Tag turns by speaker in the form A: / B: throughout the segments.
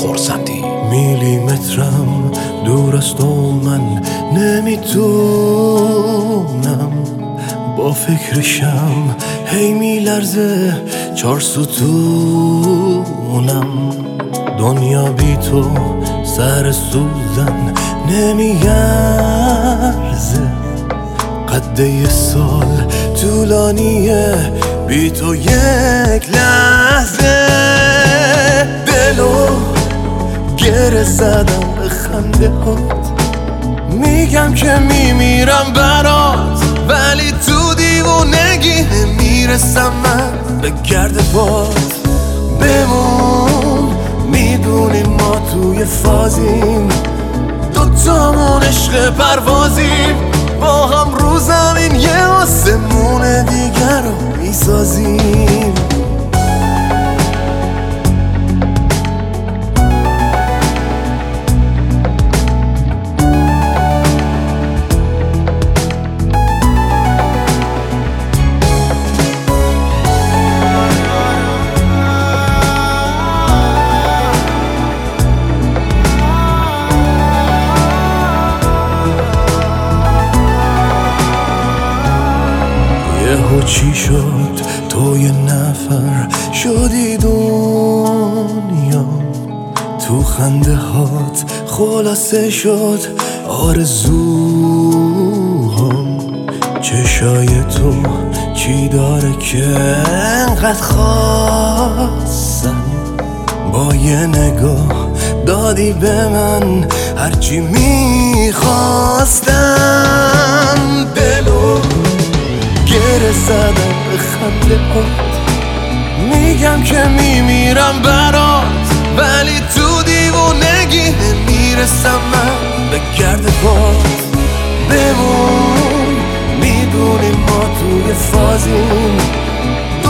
A: خرسندی.
B: میلیمترم دور است و من نمیدونم، با فکرشم هی میلرزه 4 ستونم. دنیا بی تو سر سوزن نمیارزه، قده یه سال طولانیه بی تو یک لحظه. دلو گره زدم به خنده هات، میگم که میمیرم برات، ولی تو دیوونگی نمیرسم من به گرد باد. بمون، میدونیم ما توی فازیم، دوتامون عشق پروازیم، با هم رو زمین یه آسمون دیگر رو میسازیم. یهو چی شد تو یه نفر شدی دنیا، تو خنده هات خلاصه شد آرزوهام. چشای تو چی داره که انقدر خواستن، با یه نگاه دادی به من هرچی میخواستم. دلو گره زدم به خنده هات، میگم که میمیرم برات، ولی تو دیوونگی نمیرسم من به گرد باد. بمون، میدونیم ما توی فازیم،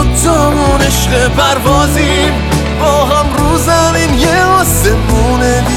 B: دوتامون عشق پروازیم، با هم رو زمین یه آسمون دیگه